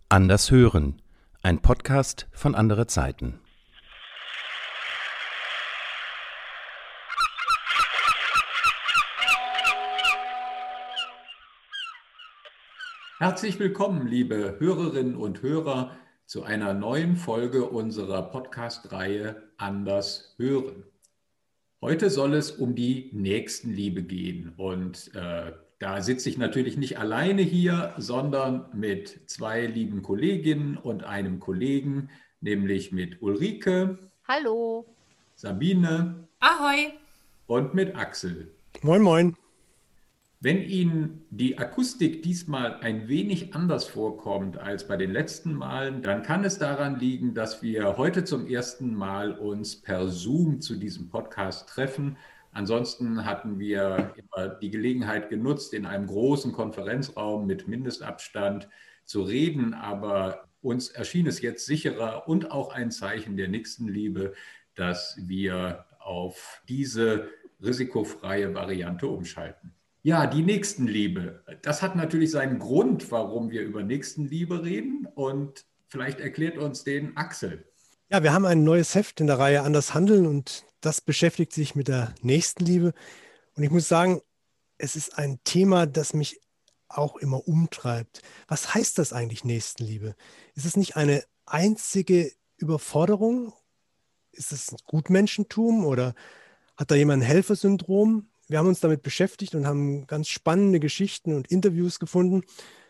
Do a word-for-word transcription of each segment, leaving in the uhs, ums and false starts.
Anders hören, ein Podcast von Andere Zeiten. Herzlich willkommen, liebe Hörerinnen und Hörer, zu einer neuen Folge unserer Podcast-Reihe Anders hören. Heute soll es um die Nächstenliebe gehen und äh, da sitze ich natürlich nicht alleine hier, sondern mit zwei lieben Kolleginnen und einem Kollegen, nämlich mit Ulrike, Hallo. Sabine Ahoi. Und mit Axel. Moin, moin. Wenn Ihnen die Akustik diesmal ein wenig anders vorkommt als bei den letzten Malen, dann kann es daran liegen, dass wir heute zum ersten Mal uns per Zoom zu diesem Podcast treffen. Ansonsten hatten wir immer die Gelegenheit genutzt, in einem großen Konferenzraum mit Mindestabstand zu reden, aber uns erschien es jetzt sicherer und auch ein Zeichen der Nächstenliebe, dass wir auf diese risikofreie Variante umschalten. Ja, die Nächstenliebe. Das hat natürlich seinen Grund, warum wir über Nächstenliebe reden, und vielleicht erklärt uns den Axel. Ja, wir haben ein neues Heft in der Reihe Anders handeln und das beschäftigt sich mit der Nächstenliebe. Und ich muss sagen, es ist ein Thema, das mich auch immer umtreibt. Was heißt das eigentlich, Nächstenliebe? Ist es nicht eine einzige Überforderung? Ist es ein Gutmenschentum oder hat da jemand ein Helfersyndrom? Wir haben uns damit beschäftigt und haben ganz spannende Geschichten und Interviews gefunden.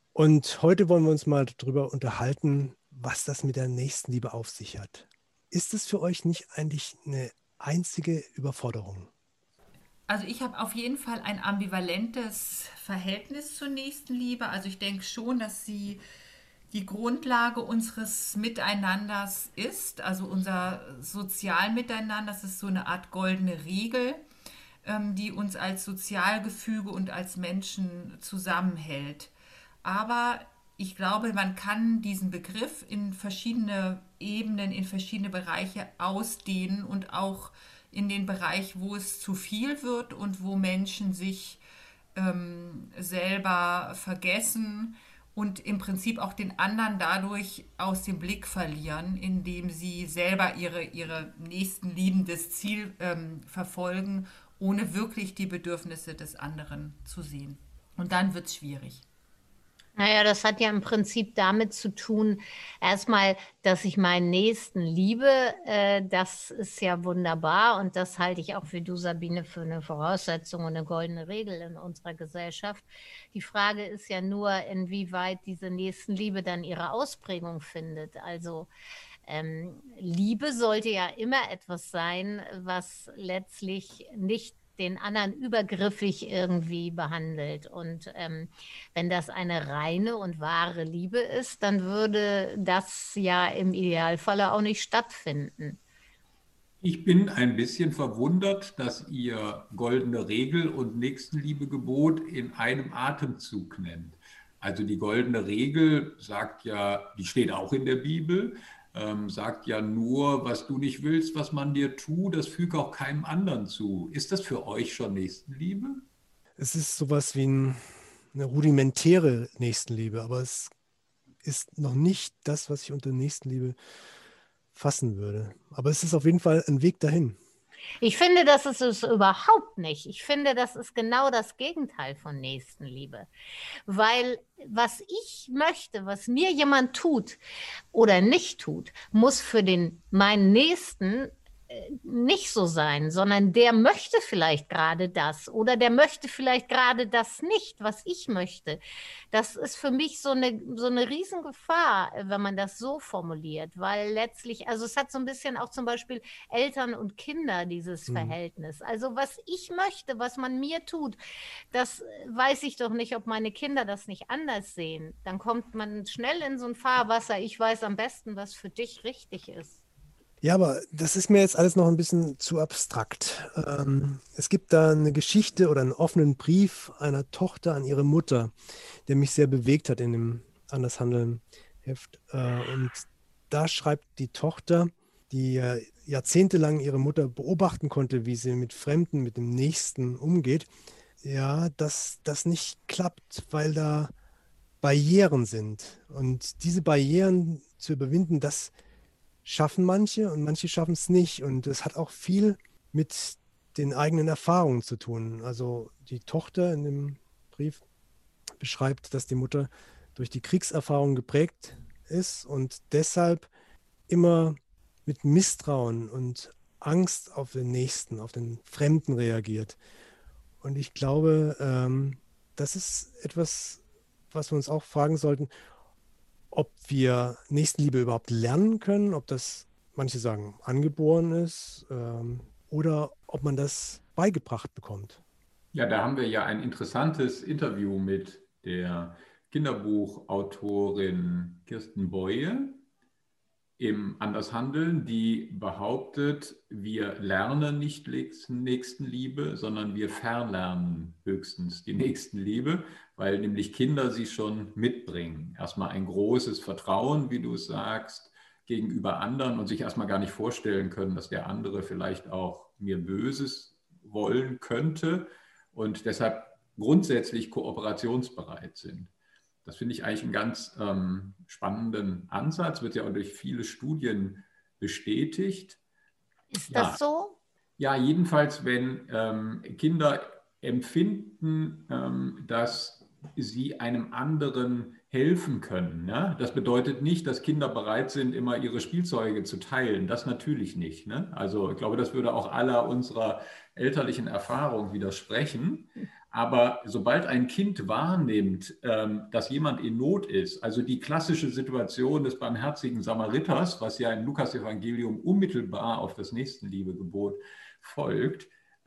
Und heute wollen wir uns mal darüber unterhalten, was das mit der Nächstenliebe auf sich hat. Ist es für euch nicht eigentlich eine einzige Überforderung? Also ich habe auf jeden Fall ein ambivalentes Verhältnis zur Nächstenliebe. Also ich denke schon, dass sie die Grundlage unseres Miteinanders ist, also unser Sozialmiteinander. Das ist so eine Art goldene Regel, die uns als Sozialgefüge und als Menschen zusammenhält. Aber ich glaube, man kann diesen Begriff in verschiedene Ebenen, in verschiedene Bereiche ausdehnen und auch in den Bereich, wo es zu viel wird und wo Menschen sich ähm, selber vergessen und im Prinzip auch den anderen dadurch aus dem Blick verlieren, indem sie selber ihre, ihre nächstenliebendes Ziel ähm, verfolgen, ohne wirklich die Bedürfnisse des anderen zu sehen. Und dann wird es schwierig. Naja, das hat ja im Prinzip damit zu tun, erstmal, dass ich meinen Nächsten liebe. Äh, das ist ja wunderbar und das halte ich auch für du, Sabine, für eine Voraussetzung und eine goldene Regel in unserer Gesellschaft. Die Frage ist ja nur, inwieweit diese Nächstenliebe dann ihre Ausprägung findet. Also ähm, Liebe sollte ja immer etwas sein, was letztlich nicht den anderen übergriffig irgendwie behandelt. Und ähm, wenn das eine reine und wahre Liebe ist, dann würde das ja im Idealfalle auch nicht stattfinden. Ich bin ein bisschen verwundert, dass ihr goldene Regel und Nächstenliebegebot in einem Atemzug nennt. Also die goldene Regel sagt ja, die steht auch in der Bibel, Ähm, sagt ja nur, was du nicht willst, was man dir tut, das füge auch keinem anderen zu. Ist das für euch schon Nächstenliebe? Es ist sowas wie ein, eine rudimentäre Nächstenliebe, aber es ist noch nicht das, was ich unter Nächstenliebe fassen würde. Aber es ist auf jeden Fall ein Weg dahin. Ich finde, das ist es überhaupt nicht. Ich finde, das ist genau das Gegenteil von Nächstenliebe. Weil was ich möchte, was mir jemand tut oder nicht tut, muss für den meinen Nächsten nicht so sein, sondern der möchte vielleicht gerade das oder der möchte vielleicht gerade das nicht, was ich möchte. Das ist für mich so eine, so eine Riesengefahr, wenn man das so formuliert, weil letztlich, also es hat so ein bisschen auch zum Beispiel Eltern und Kinder dieses mhm. Verhältnis. Also was ich möchte, was man mir tut, das weiß ich doch nicht, ob meine Kinder das nicht anders sehen. Dann kommt man schnell in so ein Fahrwasser, ich weiß am besten, was für dich richtig ist. Ja, aber das ist mir jetzt alles noch ein bisschen zu abstrakt. Ähm, es gibt da eine Geschichte oder einen offenen Brief einer Tochter an ihre Mutter, der mich sehr bewegt hat in dem Anders handeln Heft. Äh, und da schreibt die Tochter, die äh, jahrzehntelang ihre Mutter beobachten konnte, wie sie mit Fremden, mit dem Nächsten umgeht, ja, dass das nicht klappt, weil da Barrieren sind. Und diese Barrieren zu überwinden, das schaffen manche und manche schaffen es nicht. Und es hat auch viel mit den eigenen Erfahrungen zu tun. Also die Tochter in dem Brief beschreibt, dass die Mutter durch die Kriegserfahrung geprägt ist und deshalb immer mit Misstrauen und Angst auf den Nächsten, auf den Fremden reagiert. Und ich glaube, ähm, das ist etwas, was wir uns auch fragen sollten, ob wir Nächstenliebe überhaupt lernen können, ob das, manche sagen, angeboren ist, ähm, oder ob man das beigebracht bekommt. Ja, da haben wir ja ein interessantes Interview mit der Kinderbuchautorin Kirsten Boye im Andershandeln, die behauptet, wir lernen nicht Nächstenliebe, sondern wir verlernen höchstens die Nächstenliebe, weil nämlich Kinder sie schon mitbringen. Erstmal ein großes Vertrauen, wie du es sagst, gegenüber anderen und sich erstmal gar nicht vorstellen können, dass der andere vielleicht auch mir Böses wollen könnte und deshalb grundsätzlich kooperationsbereit sind. Das finde ich eigentlich einen ganz ähm, spannenden Ansatz, wird ja auch durch viele Studien bestätigt. Ist ja, das so? Ja, jedenfalls, wenn ähm, Kinder empfinden, ähm, dass sie einem anderen helfen können. Ne? Das bedeutet nicht, dass Kinder bereit sind, immer ihre Spielzeuge zu teilen. Das natürlich nicht. Ne? Also ich glaube, das würde auch aller unserer elterlichen Erfahrung widersprechen. Aber sobald ein Kind wahrnimmt, dass jemand in Not ist, also die klassische Situation des barmherzigen Samariters, was ja im Lukas-Evangelium unmittelbar auf das Nächstenliebegebot folgt,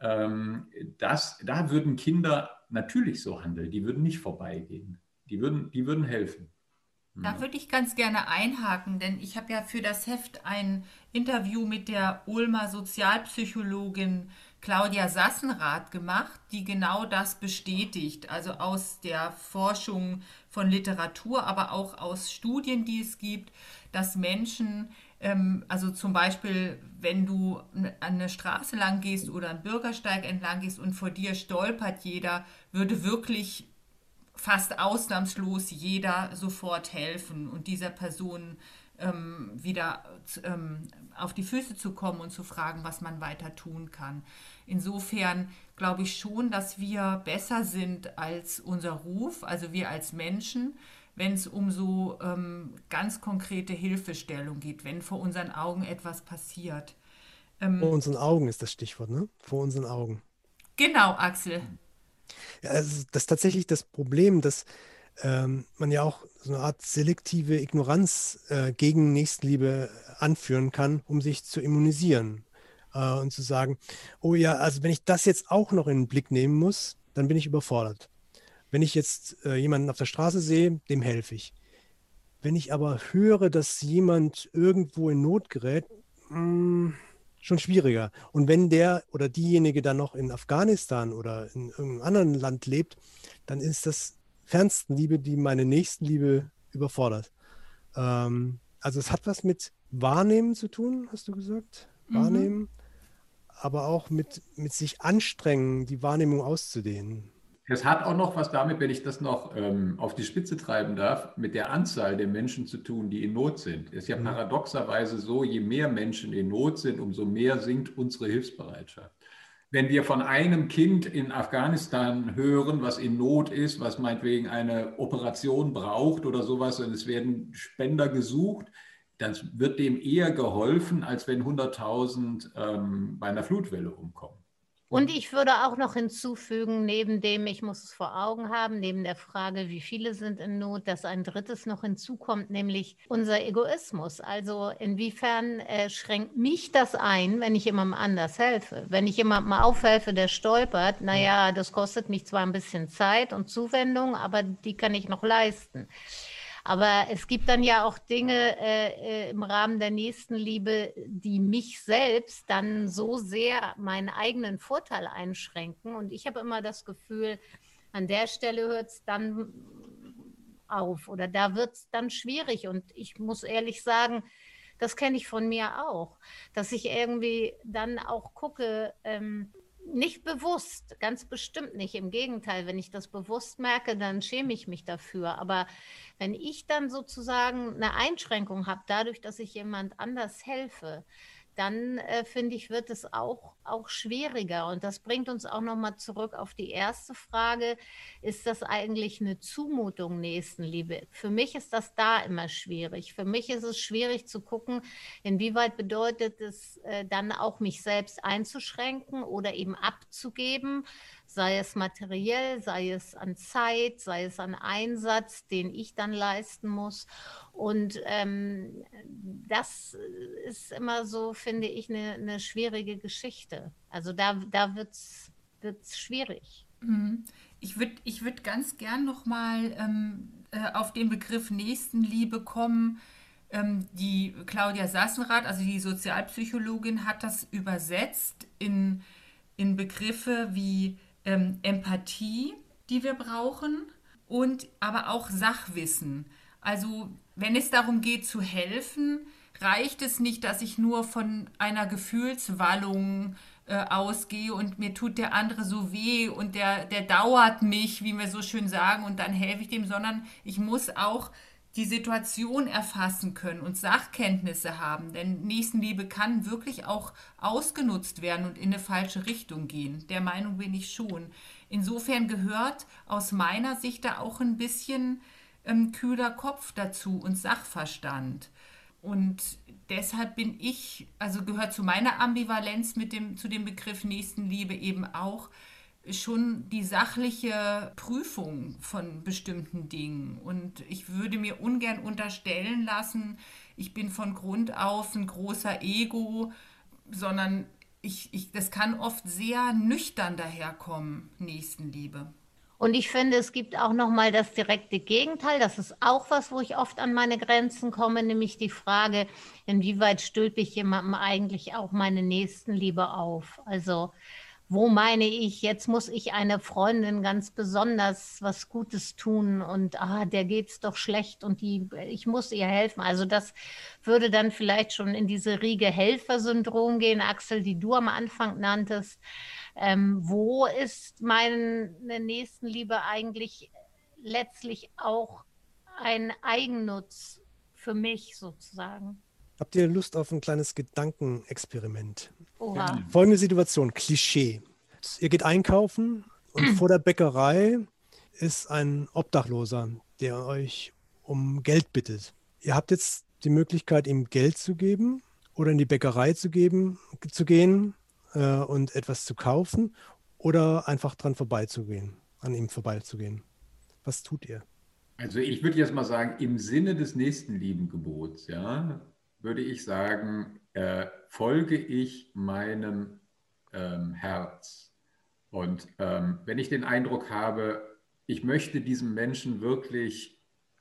das, da würden Kinder natürlich so handeln, die würden nicht vorbeigehen, die würden, die würden helfen. Da würde ich ganz gerne einhaken, denn ich habe ja für das Heft ein Interview mit der Ulmer Sozialpsychologin Claudia Sassenrath gemacht, die genau das bestätigt. Also aus der Forschung von Literatur, aber auch aus Studien, die es gibt, dass Menschen, ähm, also zum Beispiel, wenn du an eine Straße lang gehst oder einen Bürgersteig entlang gehst und vor dir stolpert jeder, würde wirklich fast ausnahmslos jeder sofort helfen und dieser Person ähm, wieder ähm, auf die Füße zu kommen und zu fragen, was man weiter tun kann. Insofern glaube ich schon, dass wir besser sind als unser Ruf, also wir als Menschen, wenn es um so ähm, ganz konkrete Hilfestellung geht, wenn vor unseren Augen etwas passiert. Ähm, vor unseren Augen ist das Stichwort, ne? Vor unseren Augen. Genau, Axel. Ja, also das ist tatsächlich das Problem, dass ähm, man ja auch so eine Art selektive Ignoranz äh, gegen Nächstenliebe anführen kann, um sich zu immunisieren äh, und zu sagen, oh ja, also wenn ich das jetzt auch noch in den Blick nehmen muss, dann bin ich überfordert. Wenn ich jetzt äh, jemanden auf der Straße sehe, dem helfe ich. Wenn ich aber höre, dass jemand irgendwo in Not gerät, mh, schon schwieriger. Und wenn der oder diejenige dann noch in Afghanistan oder in irgendeinem anderen Land lebt, dann ist das Fernstenliebe, die meine Nächstenliebe überfordert. Ähm, also es hat was mit Wahrnehmen zu tun, hast du gesagt? Mhm. Wahrnehmen, aber auch mit, mit sich anstrengen, die Wahrnehmung auszudehnen. Es hat auch noch was damit, wenn ich das noch ähm, auf die Spitze treiben darf, mit der Anzahl der Menschen zu tun, die in Not sind. Es ist ja mhm. paradoxerweise so, je mehr Menschen in Not sind, umso mehr sinkt unsere Hilfsbereitschaft. Wenn wir von einem Kind in Afghanistan hören, was in Not ist, was meinetwegen eine Operation braucht oder sowas, und es werden Spender gesucht, dann wird dem eher geholfen, als wenn hunderttausend ähm, bei einer Flutwelle umkommen. Und ich würde auch noch hinzufügen, neben dem, ich muss es vor Augen haben, neben der Frage, wie viele sind in Not, dass ein drittes noch hinzukommt, nämlich unser Egoismus. Also inwiefern äh, schränkt mich das ein, wenn ich jemandem anders helfe? Wenn ich jemandem aufhelfe, der stolpert, naja, das kostet mich zwar ein bisschen Zeit und Zuwendung, aber die kann ich noch leisten. Aber es gibt dann ja auch Dinge äh, im Rahmen der Nächstenliebe, die mich selbst dann so sehr meinen eigenen Vorteil einschränken. Und ich habe immer das Gefühl, an der Stelle hört es dann auf oder da wird es dann schwierig. Und ich muss ehrlich sagen, das kenne ich von mir auch, dass ich irgendwie dann auch gucke, ähm, Nicht bewusst, ganz bestimmt nicht. Im Gegenteil, wenn ich das bewusst merke, dann schäme ich mich dafür. Aber wenn ich dann sozusagen eine Einschränkung habe, dadurch, dass ich jemand anders helfe, dann äh, finde ich, wird es auch, auch schwieriger. Und das bringt uns auch nochmal zurück auf die erste Frage. Ist das eigentlich eine Zumutung, Nächstenliebe? Für mich ist das da immer schwierig. Für mich ist es schwierig zu gucken, inwieweit bedeutet es äh, dann auch, mich selbst einzuschränken oder eben abzugeben, sei es materiell, sei es an Zeit, sei es an Einsatz, den ich dann leisten muss. Und ähm, das ist immer so, finde ich, eine, eine schwierige Geschichte. Also da, da wird es schwierig. Ich würde ich würd ganz gern nochmal ähm, äh, auf den Begriff Nächstenliebe kommen. Ähm, die Claudia Sassenrath, also die Sozialpsychologin, hat das übersetzt in, in Begriffe wie ähm, Empathie, die wir brauchen, und aber auch Sachwissen. Also wenn es darum geht zu helfen, reicht es nicht, dass ich nur von einer Gefühlswallung äh, ausgehe und mir tut der andere so weh und der, der dauert mich, wie wir so schön sagen, und dann helfe ich dem, sondern ich muss auch die Situation erfassen können und Sachkenntnisse haben. Denn Nächstenliebe kann wirklich auch ausgenutzt werden und in eine falsche Richtung gehen. Der Meinung bin ich schon. Insofern gehört aus meiner Sicht da auch ein bisschen ähm, kühler Kopf dazu und Sachverstand. Und deshalb bin ich, also gehört zu meiner Ambivalenz mit dem, zu dem Begriff Nächstenliebe eben auch schon die sachliche Prüfung von bestimmten Dingen. Und ich würde mir ungern unterstellen lassen, ich bin von Grund auf ein großer Ego, sondern ich, ich, das kann oft sehr nüchtern daherkommen, Nächstenliebe. Und ich finde, es gibt auch nochmal das direkte Gegenteil. Das ist auch was, wo ich oft an meine Grenzen komme, nämlich die Frage, inwieweit stülpe ich jemandem eigentlich auch meine Nächstenliebe auf? Also wo meine ich, jetzt muss ich einer Freundin ganz besonders was Gutes tun und ah, der geht's doch schlecht und die, ich muss ihr helfen. Also das würde dann vielleicht schon in diese Riege Helfersyndrom gehen, Axel, die du am Anfang nanntest. Ähm, wo ist meine Nächstenliebe eigentlich letztlich auch ein Eigennutz für mich sozusagen? Habt ihr Lust auf ein kleines Gedankenexperiment? Oha. Folgende Situation, Klischee. Ihr geht einkaufen und vor der Bäckerei ist ein Obdachloser, der euch um Geld bittet. Ihr habt jetzt die Möglichkeit, ihm Geld zu geben oder in die Bäckerei zu, geben, zu gehen äh, und etwas zu kaufen oder einfach dran vorbeizugehen, an ihm vorbeizugehen. Was tut ihr? Also ich würde jetzt mal sagen, im Sinne des Nächstenliebengebots, ja, würde ich sagen, äh, folge ich meinem ähm, Herz. Und ähm, wenn ich den Eindruck habe, ich möchte diesem Menschen wirklich,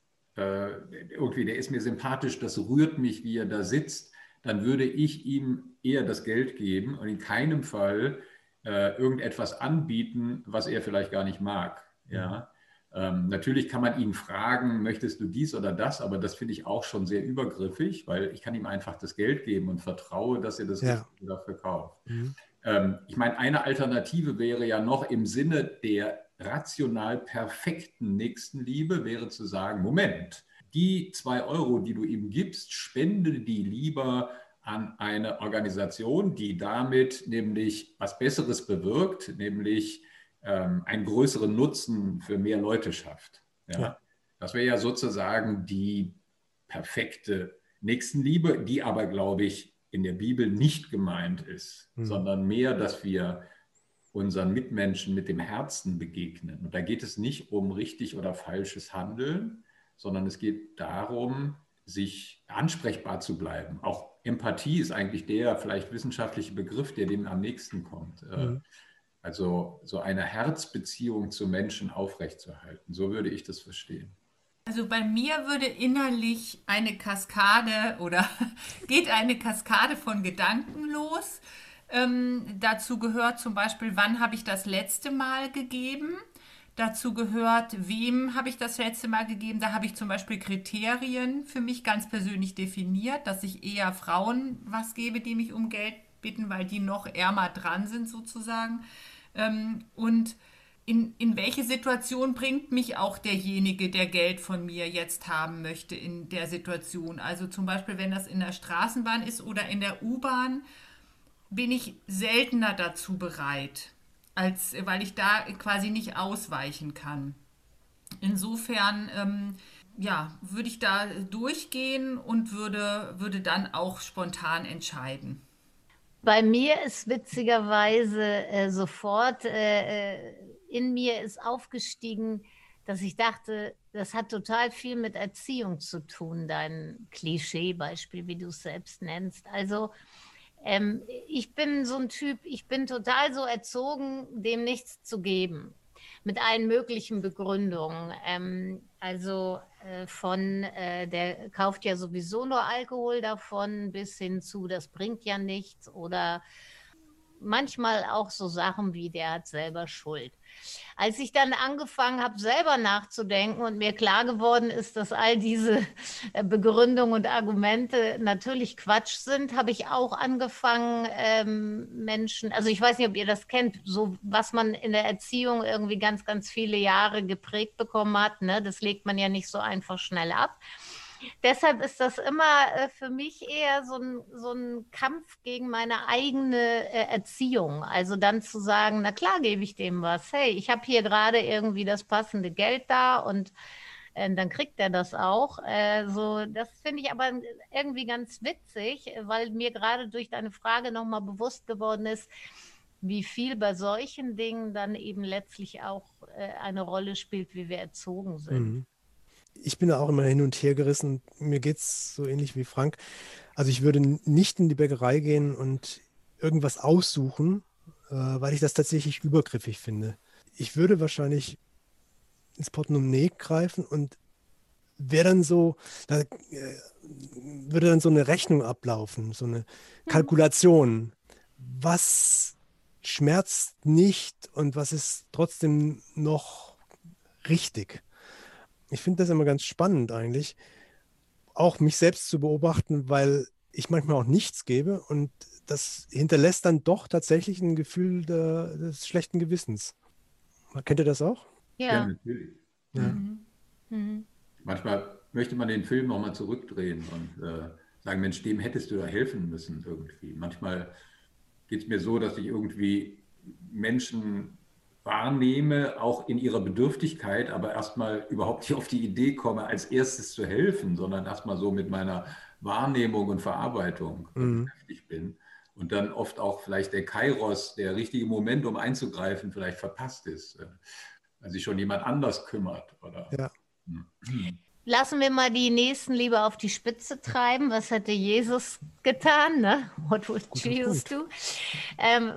äh, irgendwie, der ist mir sympathisch, das rührt mich, wie er da sitzt, dann würde ich ihm eher das Geld geben und in keinem Fall äh, irgendetwas anbieten, was er vielleicht gar nicht mag. Ja. Ähm, natürlich kann man ihn fragen, möchtest du dies oder das, aber das finde ich auch schon sehr übergriffig, weil ich kann ihm einfach das Geld geben und vertraue, dass er das Ja. dafür kauft. Mhm. Ähm, ich meine, eine Alternative wäre ja noch im Sinne der rational perfekten Nächstenliebe, wäre zu sagen, Moment, die zwei Euro, die du ihm gibst, spende die lieber an eine Organisation, die damit nämlich was Besseres bewirkt, nämlich ähm, einen größeren Nutzen für mehr Leute schafft. Ja? Ja. Das wäre ja sozusagen die perfekte Nächstenliebe, die aber, glaube ich, in der Bibel nicht gemeint ist, Mhm. sondern mehr, dass wir unseren Mitmenschen mit dem Herzen begegnen. Und da geht es nicht um richtig oder falsches Handeln, sondern es geht darum, sich ansprechbar zu bleiben. Auch Empathie ist eigentlich der vielleicht wissenschaftliche Begriff, der dem am nächsten kommt. Mhm. Also so eine Herzbeziehung zu Menschen aufrechtzuerhalten. So würde ich das verstehen. Also bei mir würde innerlich eine Kaskade oder geht eine Kaskade von Gedanken los. Ähm, dazu gehört zum Beispiel, wann habe ich das letzte Mal gegeben? Dazu gehört, wem habe ich das letzte Mal gegeben? Da habe ich zum Beispiel Kriterien für mich ganz persönlich definiert, dass ich eher Frauen was gebe, die mich um Geld bitten, weil die noch ärmer dran sind sozusagen. Ähm, und in, in welche Situation bringt mich auch derjenige, der Geld von mir jetzt haben möchte in der Situation? Also zum Beispiel, wenn das in der Straßenbahn ist oder in der U-Bahn, bin ich seltener dazu bereit, als weil ich da quasi nicht ausweichen kann. Insofern ähm, ja, würde ich da durchgehen und würde, würde dann auch spontan entscheiden. Bei mir ist witzigerweise äh, sofort äh, in mir ist aufgestiegen, dass ich dachte, das hat total viel mit Erziehung zu tun, dein Klischeebeispiel, wie du es selbst nennst. Also ähm, ich bin so ein Typ, ich bin total so erzogen, dem nichts zu geben. Mit allen möglichen Begründungen. Ähm, also äh, von, äh, der kauft ja sowieso nur Alkohol davon, bis hin zu, das bringt ja nichts. Oder manchmal auch so Sachen wie, der hat selber Schuld. Als ich dann angefangen habe, selber nachzudenken und mir klar geworden ist, dass all diese Begründungen und Argumente natürlich Quatsch sind, habe ich auch angefangen, ähm, Menschen, also ich weiß nicht, ob ihr das kennt, so was man in der Erziehung irgendwie ganz, ganz viele Jahre geprägt bekommen hat, ne? Das legt man ja nicht so einfach schnell ab. Deshalb ist das immer äh, für mich eher so ein, so ein Kampf gegen meine eigene äh, Erziehung. Also dann zu sagen, na klar gebe ich dem was. Hey, ich habe hier gerade irgendwie das passende Geld da und äh, dann kriegt er das auch. Äh, so, das finde ich aber irgendwie ganz witzig, weil mir gerade durch deine Frage nochmal bewusst geworden ist, wie viel bei solchen Dingen dann eben letztlich auch äh, eine Rolle spielt, wie wir erzogen sind. Mhm. Ich bin da auch immer hin und her gerissen. Mir geht es so ähnlich wie Frank. Also ich würde nicht in die Bäckerei gehen und irgendwas aussuchen, äh, weil ich das tatsächlich übergriffig finde. Ich würde wahrscheinlich ins Portemonnaie greifen und wäre dann so, da äh, würde dann so eine Rechnung ablaufen, so eine Kalkulation. Was schmerzt nicht und was ist trotzdem noch richtig? Ich finde das immer ganz spannend eigentlich, auch mich selbst zu beobachten, weil ich manchmal auch nichts gebe und das hinterlässt dann doch tatsächlich ein Gefühl der, des schlechten Gewissens. Kennt ihr das auch? Ja, Ja. natürlich. Ja. Mhm. Mhm. Manchmal möchte man den Film nochmal zurückdrehen und äh, sagen, Mensch, dem hättest du da helfen müssen irgendwie. Manchmal geht es mir so, dass ich irgendwie Menschen wahrnehme, auch in ihrer Bedürftigkeit, aber erstmal überhaupt nicht auf die Idee komme, als erstes zu helfen, sondern erstmal so mit meiner Wahrnehmung und Verarbeitung Mhm. beschäftigt bin. Und dann oft auch vielleicht der Kairos, der richtige Moment, um einzugreifen, vielleicht verpasst ist, äh, weil sich schon jemand anders kümmert. Oder, Ja. Hm. Lassen wir mal die Nächstenliebe auf die Spitze treiben. Was hätte Jesus getan? Ne? What would Guter Jesus Punkt. do? Ähm,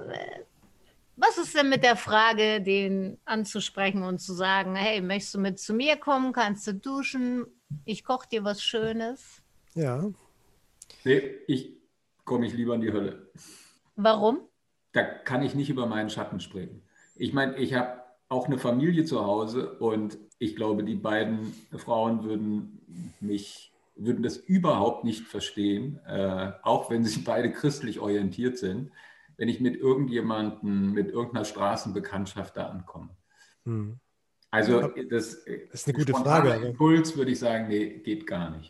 was ist denn mit der Frage, den anzusprechen und zu sagen, hey, möchtest du mit zu mir kommen? Kannst du duschen? Ich koche dir was Schönes. Ja. Nee, ich komme ich lieber in die Hölle. Warum? Da kann ich nicht über meinen Schatten springen. Ich meine, ich habe auch eine Familie zu Hause und ich glaube, die beiden Frauen würden mich, würden das überhaupt nicht verstehen, äh, auch wenn sie beide christlich orientiert sind, wenn ich mit irgendjemandem, mit irgendeiner Straßenbekanntschaft da ankomme. Hm. Also Ja, das, das ist eine gute spontaner Frage, aber- Impuls würde ich sagen, nee, geht gar nicht.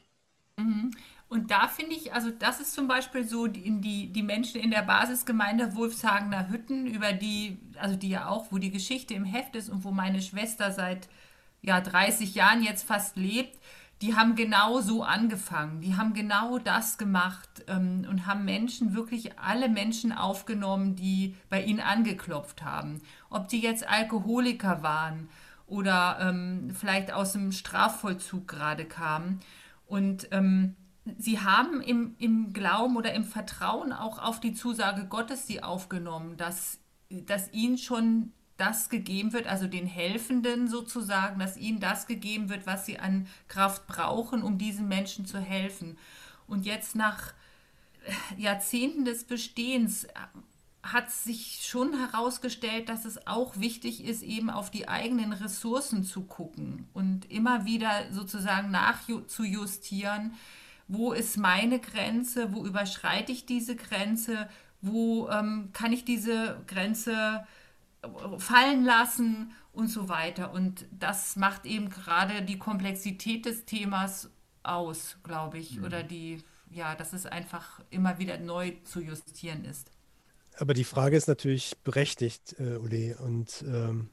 Und da finde ich, also das ist zum Beispiel so, die, die, die Menschen in der Basisgemeinde Wolfshagener Hütten, über die, also die ja auch, wo die Geschichte im Heft ist und wo meine Schwester seit ja, dreißig Jahren jetzt fast lebt, die haben genau so angefangen. Die haben genau das gemacht ähm, und haben Menschen, wirklich alle Menschen aufgenommen, die bei ihnen angeklopft haben. Ob die jetzt Alkoholiker waren oder ähm, vielleicht aus dem Strafvollzug gerade kamen. Und ähm, sie haben im, im Glauben oder im Vertrauen auch auf die Zusage Gottes sie aufgenommen, dass, dass ihnen schon das gegeben wird, also den Helfenden sozusagen, dass ihnen das gegeben wird, was sie an Kraft brauchen, um diesen Menschen zu helfen. Und jetzt nach Jahrzehnten des Bestehens hat sich schon herausgestellt, dass es auch wichtig ist, eben auf die eigenen Ressourcen zu gucken und immer wieder sozusagen nachzujustieren, wo ist meine Grenze, wo überschreite ich diese Grenze, wo ähm, kann ich diese Grenze fallen lassen und so weiter. Und das macht eben gerade die Komplexität des Themas aus, glaube ich, mhm. oder die, ja, dass es einfach immer wieder neu zu justieren ist. Aber die Frage ist natürlich berechtigt, äh, Uli, und ähm,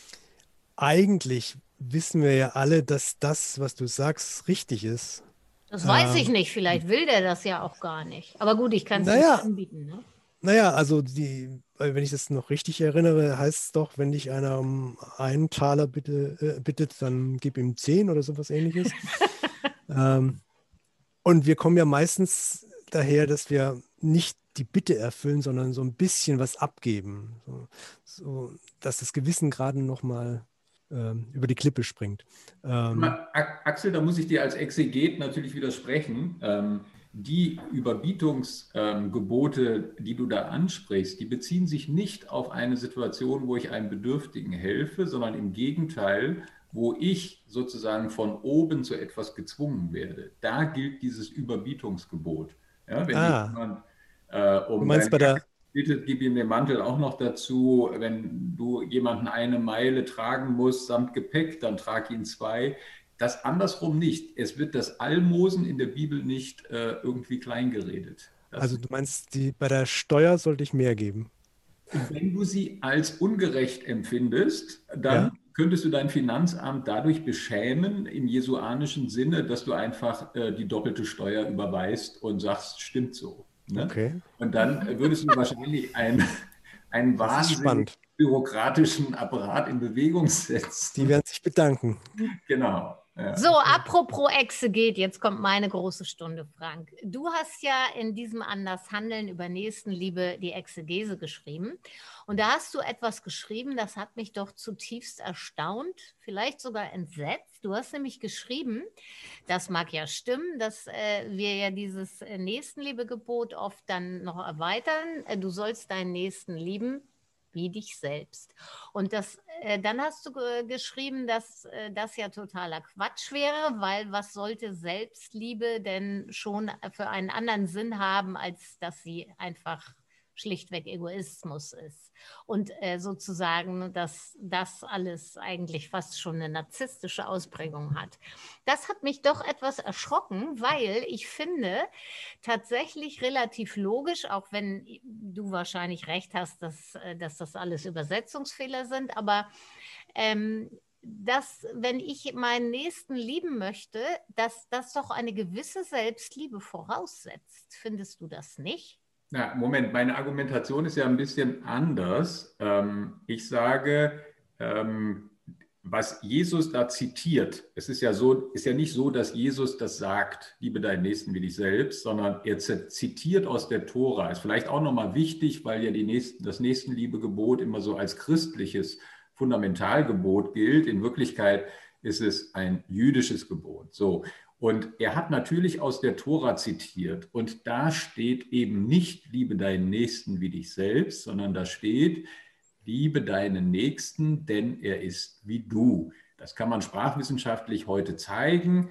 eigentlich wissen wir ja alle, dass das, was du sagst, richtig ist. Das weiß ähm, ich nicht, vielleicht will der das ja auch gar nicht. Aber gut, ich kann es naja, nicht anbieten. Ne? Naja, also die, wenn ich das noch richtig erinnere, heißt es doch, wenn dich einer um einen Taler bitte, äh, bittet, dann gib ihm zehn oder sowas Ähnliches. ähm, und wir kommen ja meistens daher, dass wir nicht die Bitte erfüllen, sondern so ein bisschen was abgeben, so, so dass das Gewissen gerade noch mal ähm, über die Klippe springt. Ähm, Axel, da muss ich dir als Exeget natürlich widersprechen. Ähm, die Überbietungsgebote, ähm, die du da ansprichst, die beziehen sich nicht auf eine Situation, wo ich einem Bedürftigen helfe, sondern im Gegenteil, wo ich sozusagen von oben zu etwas gezwungen werde. Da gilt dieses Überbietungsgebot. Ja, wenn ah, jemand äh, um du meinst bei der bittet, gib ihm den Mantel auch noch dazu. Wenn du jemanden eine Meile tragen musst samt Gepäck, dann trag ihn zwei. Das andersrum nicht. Es wird das Almosen in der Bibel nicht äh, irgendwie kleingeredet. Das also du meinst, die, bei der Steuer sollte ich mehr geben? Wenn du sie als ungerecht empfindest, dann ja. könntest du dein Finanzamt dadurch beschämen, im jesuanischen Sinne, dass du einfach äh, die doppelte Steuer überweist und sagst, stimmt so. Ne? Okay. Und dann würdest du wahrscheinlich ein, einen wahnsinnig bürokratischen Apparat in Bewegung setzen. Die werden sich bedanken. Genau. Ja. So, apropos Exeget, jetzt kommt meine große Stunde, Frank. Du hast ja in diesem Andershandeln über Nächstenliebe die Exegese geschrieben. Und da hast du etwas geschrieben, das hat mich doch zutiefst erstaunt, vielleicht sogar entsetzt. Du hast nämlich geschrieben, das mag ja stimmen, dass äh, wir ja dieses Nächstenliebegebot oft dann noch erweitern. Du sollst deinen Nächsten lieben wie dich selbst. Und das, äh, dann hast du ge- geschrieben, dass äh, das ja totaler Quatsch wäre, weil was sollte Selbstliebe denn schon für einen anderen Sinn haben, als dass sie einfach schlichtweg Egoismus ist. Und äh, sozusagen, dass das alles eigentlich fast schon eine narzisstische Ausprägung hat. Das hat mich doch etwas erschrocken, weil ich finde, tatsächlich relativ logisch, auch wenn du wahrscheinlich recht hast, dass, dass das alles Übersetzungsfehler sind, aber ähm, dass, wenn ich meinen Nächsten lieben möchte, dass das doch eine gewisse Selbstliebe voraussetzt. Findest du das nicht? Na, Moment, meine Argumentation ist ja ein bisschen anders. Ähm, ich sage, ähm, was Jesus da zitiert, es ist ja so, ist ja nicht so, dass Jesus das sagt, liebe deinen Nächsten wie dich selbst, sondern er zitiert aus der Tora. Ist vielleicht auch nochmal wichtig, weil ja die Nächsten, das Nächstenliebegebot immer so als christliches Fundamentalgebot gilt. In Wirklichkeit ist es ein jüdisches Gebot. So. Und er hat natürlich aus der Tora zitiert. Und da steht eben nicht, liebe deinen Nächsten wie dich selbst, sondern da steht, liebe deinen Nächsten, denn er ist wie du. Das kann man sprachwissenschaftlich heute zeigen.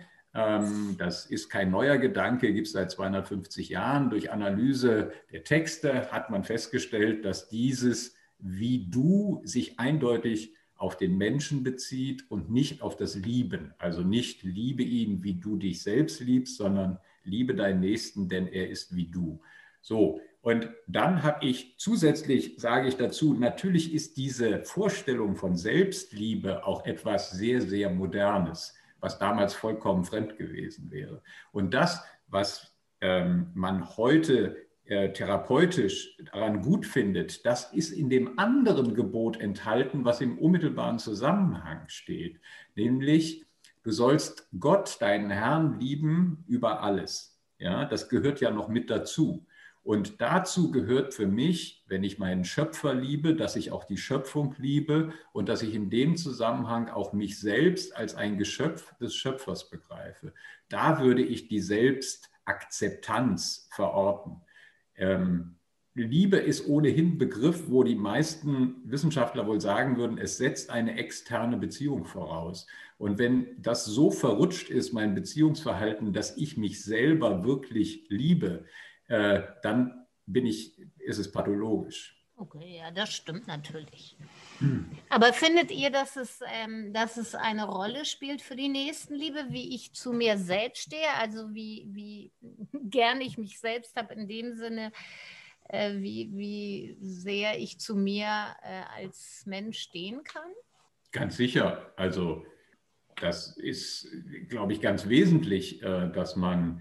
Das ist kein neuer Gedanke, gibt es seit zweihundertfünfzig Jahren. Durch Analyse der Texte hat man festgestellt, dass dieses wie du sich eindeutig auf den Menschen bezieht und nicht auf das Lieben. Also nicht liebe ihn, wie du dich selbst liebst, sondern liebe deinen Nächsten, denn er ist wie du. So, und dann habe ich zusätzlich, sage ich dazu, natürlich ist diese Vorstellung von Selbstliebe auch etwas sehr, sehr Modernes, was damals vollkommen fremd gewesen wäre. Und das, was ähm, man heute äh, therapeutisch daran gut findet, das ist in dem anderen Gebot enthalten, was im unmittelbaren Zusammenhang steht, nämlich du sollst Gott, deinen Herrn, lieben über alles. Ja, das gehört ja noch mit dazu. Und dazu gehört für mich, wenn ich meinen Schöpfer liebe, dass ich auch die Schöpfung liebe und dass ich in dem Zusammenhang auch mich selbst als ein Geschöpf des Schöpfers begreife. Da würde ich die Selbstakzeptanz verorten. Ähm, Liebe ist ohnehin ein Begriff, wo die meisten Wissenschaftler wohl sagen würden, es setzt eine externe Beziehung voraus. Und wenn das so verrutscht ist, mein Beziehungsverhalten, dass ich mich selber wirklich liebe, äh, dann bin ich, ist es pathologisch. Okay, ja, das stimmt natürlich. Hm. Aber findet ihr, dass es, ähm, dass es eine Rolle spielt für die Nächstenliebe, wie ich zu mir selbst stehe? Also wie, wie gern ich mich selbst habe in dem Sinne, äh, wie, wie sehr ich zu mir äh, als Mensch stehen kann? Ganz sicher. Also das ist, glaube ich, ganz wesentlich, äh, dass man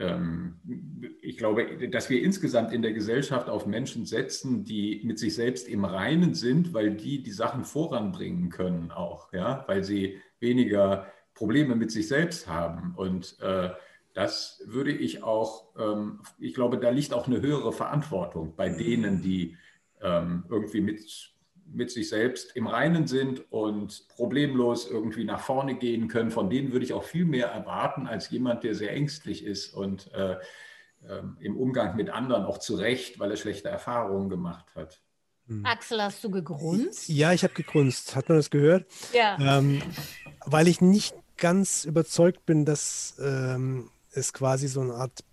ich glaube, dass wir insgesamt in der Gesellschaft auf Menschen setzen, die mit sich selbst im Reinen sind, weil die die Sachen voranbringen können auch, ja, weil sie weniger Probleme mit sich selbst haben. Und äh, das würde ich auch, ähm, ich glaube, da liegt auch eine höhere Verantwortung bei denen, die ähm, irgendwie mit mit sich selbst im Reinen sind und problemlos irgendwie nach vorne gehen können. Von denen würde ich auch viel mehr erwarten als jemand, der sehr ängstlich ist und äh, äh, im Umgang mit anderen auch zu Recht, weil er schlechte Erfahrungen gemacht hat. Hm. Axel, hast du gegrunzt? Ja, ich habe gegrunzt. Hat man das gehört? Ja. Ähm, weil ich nicht ganz überzeugt bin, dass ähm, es quasi so eine Art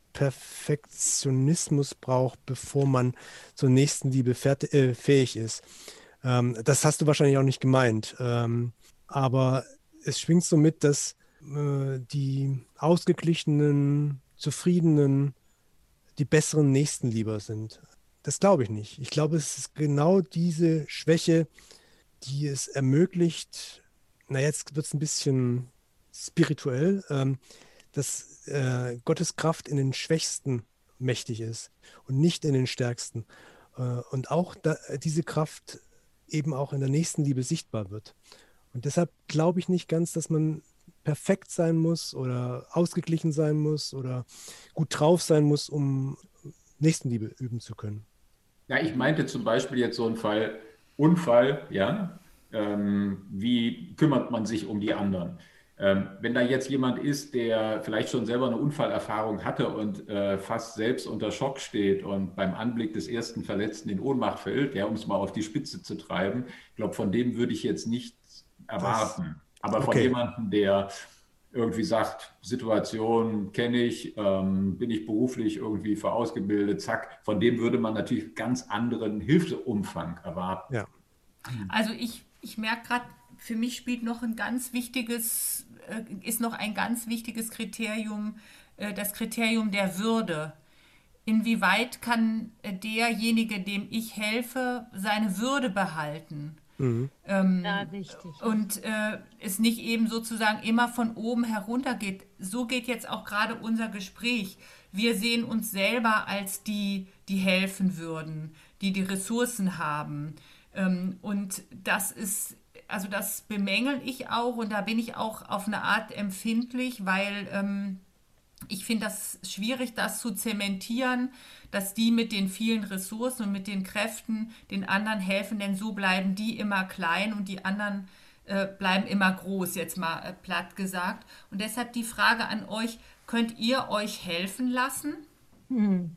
Perfektionismus braucht, bevor man zur Nächstenliebe fertig, äh, fähig ist. Ähm, das hast du wahrscheinlich auch nicht gemeint. Ähm, aber es schwingt so mit, dass äh, die ausgeglichenen, zufriedenen, die besseren Nächstenlieber sind. Das glaube ich nicht. Ich glaube, es ist genau diese Schwäche, die es ermöglicht, na jetzt wird es ein bisschen spirituell, ähm, dass äh, Gottes Kraft in den Schwächsten mächtig ist und nicht in den Stärksten. Äh, und auch da, diese Kraft eben auch in der Nächstenliebe sichtbar wird. Und deshalb glaube ich nicht ganz, dass man perfekt sein muss oder ausgeglichen sein muss oder gut drauf sein muss, um Nächstenliebe üben zu können. Ja, ich meinte zum Beispiel jetzt so einen Fall, Unfall, ja, ähm, wie kümmert man sich um die anderen? Ähm, wenn da jetzt jemand ist, der vielleicht schon selber eine Unfallerfahrung hatte und äh, fast selbst unter Schock steht und beim Anblick des ersten Verletzten in Ohnmacht fällt, ja, um es mal auf die Spitze zu treiben, ich glaube, von dem würde ich jetzt nichts erwarten. Das, Aber von okay. jemandem, der irgendwie sagt, Situation kenne ich, ähm, bin ich beruflich irgendwie für ausgebildet, zack, von dem würde man natürlich ganz anderen Hilfsumfang erwarten. Ja. Also ich, ich merke gerade, für mich spielt noch ein ganz wichtiges, äh, ist noch ein ganz wichtiges Kriterium, äh, das Kriterium der Würde. Inwieweit kann derjenige, dem ich helfe, seine Würde behalten? Mhm. Ähm, ja, richtig. Und äh, es nicht eben sozusagen immer von oben herunter geht. So geht jetzt auch gerade unser Gespräch. Wir sehen uns selber als die, die helfen würden, die die Ressourcen haben. Ähm, und das ist, also das bemängel ich auch und da bin ich auch auf eine Art empfindlich, weil ähm, ich finde das schwierig, das zu zementieren, dass die mit den vielen Ressourcen und mit den Kräften den anderen helfen, denn so bleiben die immer klein und die anderen äh, bleiben immer groß, jetzt mal äh, platt gesagt. Und deshalb die Frage an euch, könnt ihr euch helfen lassen? Hm.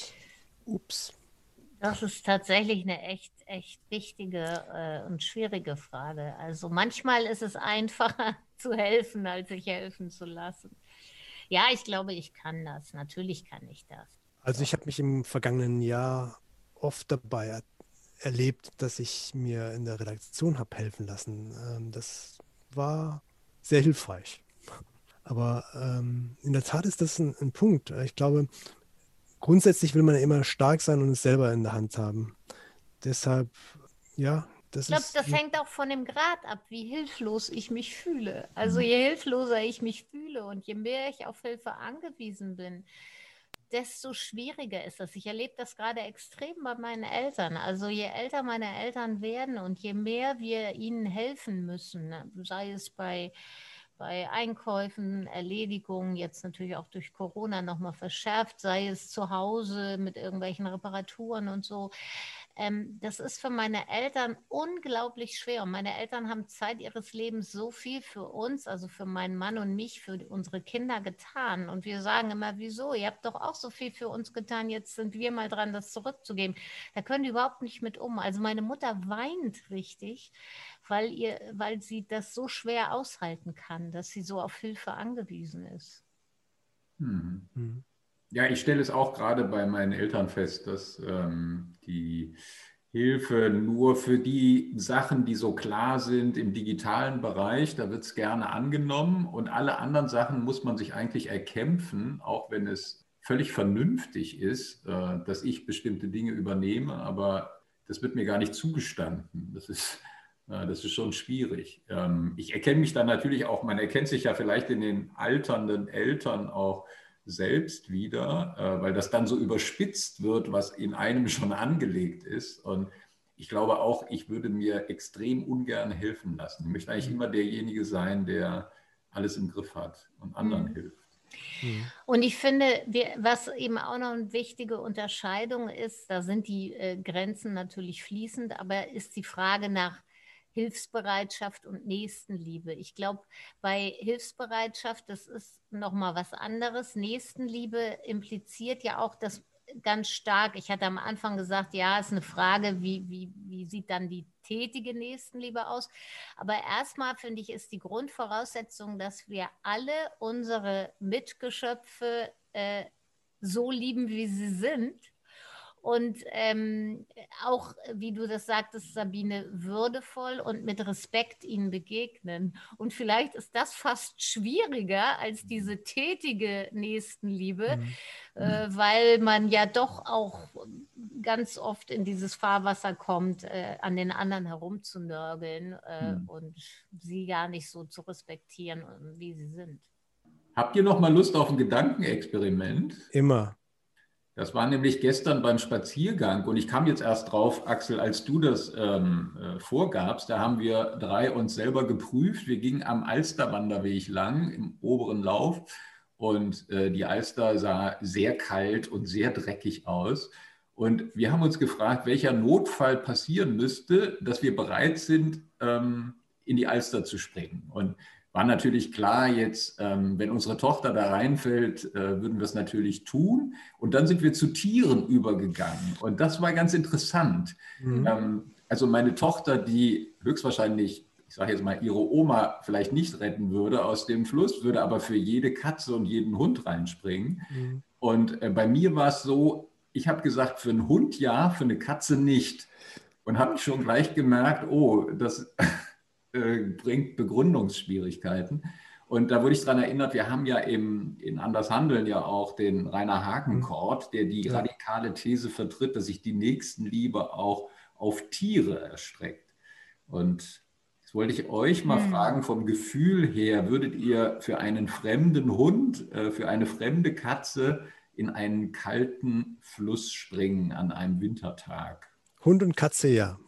Ups. Das ist tatsächlich eine echt, echt wichtige äh, und schwierige Frage. Also manchmal ist es einfacher zu helfen, als sich helfen zu lassen. Ja, ich glaube, ich kann das. Natürlich kann ich das. Also ich habe mich im vergangenen Jahr oft dabei er erlebt, dass ich mir in der Redaktion habe helfen lassen. Ähm, das war sehr hilfreich. Aber ähm, in der Tat ist das ein, ein Punkt. Ich glaube, grundsätzlich will man ja immer stark sein und es selber in der Hand haben. Deshalb, ja, das ich glaube, ist... das hängt auch von dem Grad ab, wie hilflos ich mich fühle. Also je hilfloser ich mich fühle und je mehr ich auf Hilfe angewiesen bin, desto schwieriger ist das. Ich erlebe das gerade extrem bei meinen Eltern. Also je älter meine Eltern werden und je mehr wir ihnen helfen müssen, sei es bei, bei Einkäufen, Erledigungen, jetzt natürlich auch durch Corona nochmal verschärft, sei es zu Hause mit irgendwelchen Reparaturen und so. Ähm, das ist für meine Eltern unglaublich schwer. Und meine Eltern haben Zeit ihres Lebens so viel für uns, also für meinen Mann und mich, für unsere Kinder getan. Und wir sagen immer, wieso? Ihr habt doch auch so viel für uns getan, jetzt sind wir mal dran, das zurückzugeben. Da können die überhaupt nicht mit um. Also meine Mutter weint richtig, weil, ihr, weil sie das so schwer aushalten kann, dass sie so auf Hilfe angewiesen ist. Mhm. Ja, ich stelle es auch gerade bei meinen Eltern fest, dass ähm, die Hilfe nur für die Sachen, die so klar sind im digitalen Bereich, da wird es gerne angenommen und alle anderen Sachen muss man sich eigentlich erkämpfen, auch wenn es völlig vernünftig ist, äh, dass ich bestimmte Dinge übernehme, aber das wird mir gar nicht zugestanden. Das ist, äh, das ist schon schwierig. Ähm, ich erkenne mich dann natürlich auch, man erkennt sich ja vielleicht in den alternden Eltern auch selbst wieder, äh, weil das dann so überspitzt wird, was in einem schon angelegt ist. Und ich glaube auch, ich würde mir extrem ungern helfen lassen. Ich möchte eigentlich immer derjenige sein, der alles im Griff hat und anderen mhm. hilft. Und ich finde, wir, was eben auch noch eine wichtige Unterscheidung ist, da sind die äh, Grenzen natürlich fließend, aber ist die Frage nach Hilfsbereitschaft und Nächstenliebe. Ich glaube, bei Hilfsbereitschaft, das ist nochmal was anderes. Nächstenliebe impliziert ja auch das ganz stark. Ich hatte am Anfang gesagt, ja, ist eine Frage, wie, wie, wie sieht dann die tätige Nächstenliebe aus? Aber erstmal finde ich, ist die Grundvoraussetzung, dass wir alle unsere Mitgeschöpfe äh, so lieben, wie sie sind. Und ähm, auch, wie du das sagtest, Sabine, würdevoll und mit Respekt ihnen begegnen. Und vielleicht ist das fast schwieriger als diese tätige Nächstenliebe, mhm. äh, weil man ja doch auch ganz oft in dieses Fahrwasser kommt, äh, an den anderen herumzunörgeln äh, mhm. und sie gar nicht so zu respektieren, wie sie sind. Habt ihr noch mal Lust auf ein Gedankenexperiment? Immer. Das war nämlich gestern beim Spaziergang und ich kam jetzt erst drauf, Axel, als du das ähm, äh, vorgabst, da haben wir drei uns selber geprüft. Wir gingen am Alsterwanderweg lang im oberen Lauf und äh, die Alster sah sehr kalt und sehr dreckig aus. Und wir haben uns gefragt, welcher Notfall passieren müsste, dass wir bereit sind, ähm, in die Alster zu springen. Und war natürlich klar jetzt, ähm, wenn unsere Tochter da reinfällt, äh, würden wir es natürlich tun. Und dann sind wir zu Tieren übergegangen. Und das war ganz interessant. Mhm. Ähm, also meine Tochter, die höchstwahrscheinlich, ich sage jetzt mal, ihre Oma vielleicht nicht retten würde aus dem Fluss, würde aber für jede Katze und jeden Hund reinspringen. Mhm. Und äh, bei mir war es so, ich habe gesagt, für einen Hund ja, für eine Katze nicht. Und habe schon gleich gemerkt, oh, das... bringt Begründungsschwierigkeiten. Und da wurde ich daran erinnert, wir haben ja im, in Anders Handeln ja auch den Rainer Hagenkort, der die ja. radikale These vertritt, dass sich die Nächstenliebe auch auf Tiere erstreckt. Und jetzt wollte ich euch mal hm. fragen, vom Gefühl her, würdet ihr für einen fremden Hund, äh, für eine fremde Katze in einen kalten Fluss springen an einem Wintertag? Hund und Katze, ja.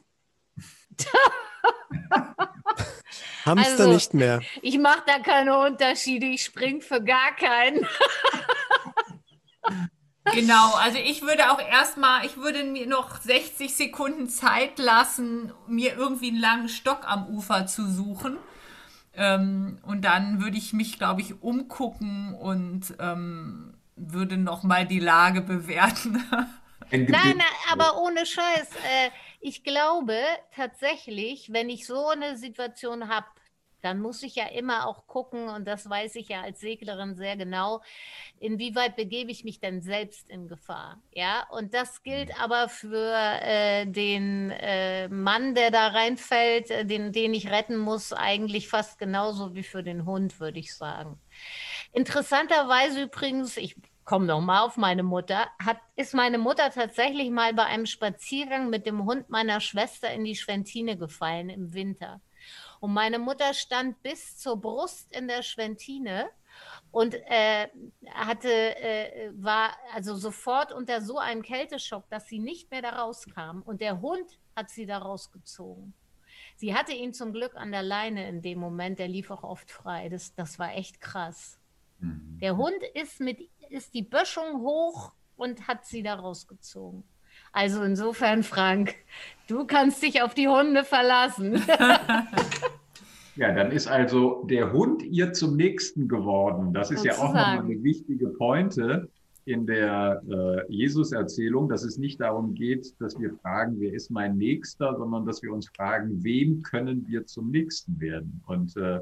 Hamster also, nicht mehr. Ich mache da keine Unterschiede, ich springe für gar keinen. Genau, also ich würde auch erstmal, ich würde mir noch sechzig Sekunden Zeit lassen, mir irgendwie einen langen Stock am Ufer zu suchen. Ähm, und dann würde ich mich, glaube ich, umgucken und ähm, würde nochmal die Lage bewerten. Nein, nein, aber ohne Scheiß. Äh, ich glaube tatsächlich, wenn ich so eine Situation habe, dann muss ich ja immer auch gucken, und das weiß ich ja als Seglerin sehr genau, inwieweit begebe ich mich denn selbst in Gefahr. Ja, und das gilt aber für äh, den äh, Mann, der da reinfällt, äh, den, den ich retten muss, eigentlich fast genauso wie für den Hund, würde ich sagen. Interessanterweise übrigens, ich komme noch mal auf meine Mutter, hat, ist meine Mutter tatsächlich mal bei einem Spaziergang mit dem Hund meiner Schwester in die Schwentine gefallen im Winter. Und meine Mutter stand bis zur Brust in der Schwentine und äh, hatte, äh, war also sofort unter so einem Kälteschock, dass sie nicht mehr da rauskam. Und der Hund hat sie da rausgezogen. Sie hatte ihn zum Glück an der Leine in dem Moment, der lief auch oft frei. Das, das war echt krass. Mhm. Der Hund ist, mit, ist die Böschung hoch und hat sie da rausgezogen. Also insofern, Frank, du kannst dich auf die Hunde verlassen. Ja, dann ist also der Hund ihr zum Nächsten geworden. Das ist Sozusagen. Ja auch nochmal eine wichtige Pointe in der äh, Jesus-Erzählung, dass es nicht darum geht, dass wir fragen, wer ist mein Nächster, sondern dass wir uns fragen, wem können wir zum Nächsten werden? Und äh,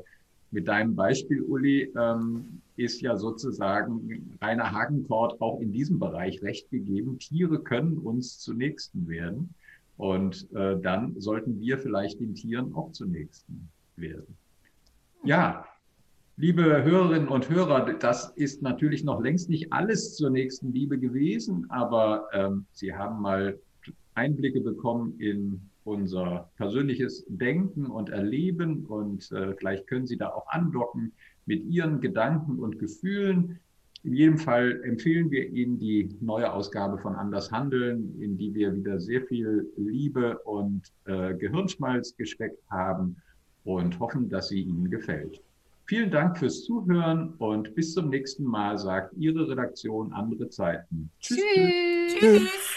mit deinem Beispiel, Uli, ähm, ist ja sozusagen Rainer Hagenkort auch in diesem Bereich recht gegeben. Tiere können uns zu Nächsten werden. Und äh, dann sollten wir vielleicht den Tieren auch zu Nächsten werden. Ja, liebe Hörerinnen und Hörer, das ist natürlich noch längst nicht alles zur Nächstenliebe gewesen, aber ähm, Sie haben mal Einblicke bekommen in unser persönliches Denken und Erleben und äh, vielleicht können Sie da auch andocken mit Ihren Gedanken und Gefühlen. In jedem Fall empfehlen wir Ihnen die neue Ausgabe von Anders Handeln, in die wir wieder sehr viel Liebe und äh, Gehirnschmalz gesteckt haben und hoffen, dass sie Ihnen gefällt. Vielen Dank fürs Zuhören und bis zum nächsten Mal, sagt Ihre Redaktion Andere Zeiten. Tschüss. Tschüss.